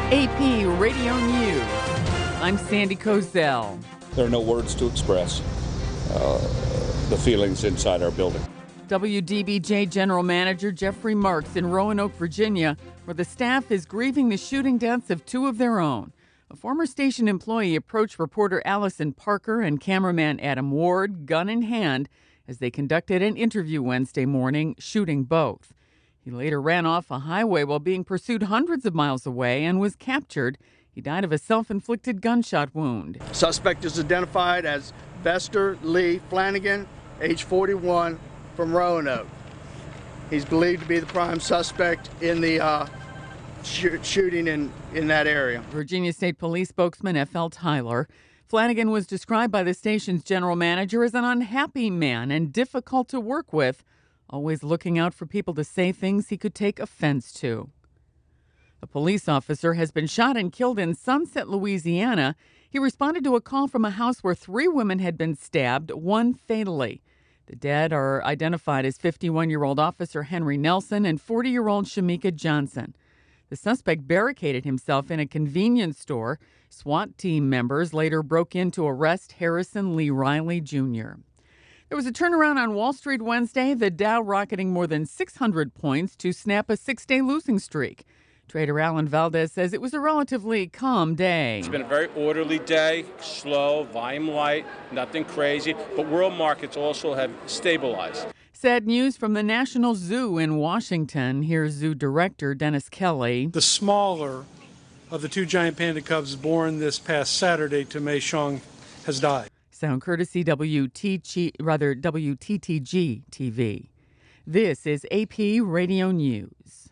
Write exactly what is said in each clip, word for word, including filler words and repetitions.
A P Radio News. I'm Sandy Kozel. There are no words to express uh, the feelings inside our building. W D B J General Manager Jeffrey Marks in Roanoke, Virginia, where the staff is grieving the shooting deaths of two of their own. A former station employee approached reporter Allison Parker and cameraman Adam Ward, gun in hand, as they conducted an interview Wednesday morning, shooting both. He later ran off a highway while being pursued hundreds of miles away and was captured. He died of a self-inflicted gunshot wound. Suspect is identified as Vester Lee Flanagan, age forty-one, from Roanoke. He's believed to be the prime suspect in the uh, sh- shooting in, in that area. Virginia State Police spokesman F L Tyler. Flanagan was described by the station's general manager as an unhappy man and difficult to work with, always looking out for people to say things he could take offense to. A police officer has been shot and killed in Sunset, Louisiana. He responded to a call from a house where three women had been stabbed, one fatally. The dead are identified as fifty-one-year-old Officer Henry Nelson and forty-year-old Shamika Johnson. The suspect barricaded himself in a convenience store. SWAT team members later broke in to arrest Harrison Lee Riley Junior There was a turnaround on Wall Street Wednesday, the Dow rocketing more than six hundred points to snap a six-day losing streak. Trader Alan Valdez says it was a relatively calm day. It's been a very orderly day, slow, volume light, nothing crazy, but world markets also have stabilized. Sad news from the National Zoo in Washington. Here's Zoo Director Dennis Kelly. The smaller of the two giant panda cubs born this past Saturday to Mei Xiong has died. Sound courtesy W T G, rather W T T G T V. This is A P Radio News.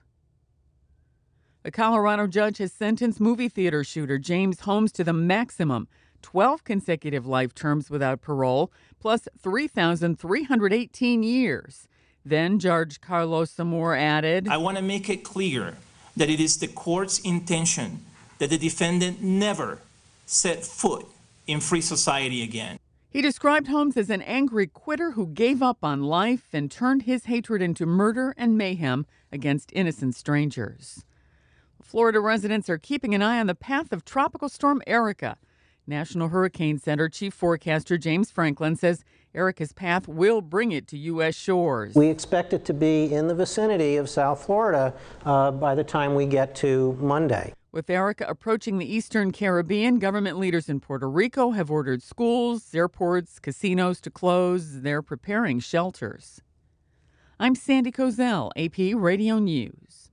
A Colorado judge has sentenced movie theater shooter James Holmes to the maximum, twelve consecutive life terms without parole, plus three thousand three hundred eighteen years. Then Judge Carlos Zamora added, I want to make it clear that it is the court's intention that the defendant never set foot in free society again. He described Holmes as an angry quitter who gave up on life and turned his hatred into murder and mayhem against innocent strangers. Florida residents are keeping an eye on the path of Tropical Storm Erica. National Hurricane Center Chief Forecaster James Franklin says Erica's path will bring it to U S shores. We expect it to be in the vicinity of South Florida uh, by the time we get to Monday. With Erica approaching the eastern Caribbean, government leaders in Puerto Rico have ordered schools, airports, casinos to close. They're preparing shelters. I'm Sandy Kozel, A P Radio News.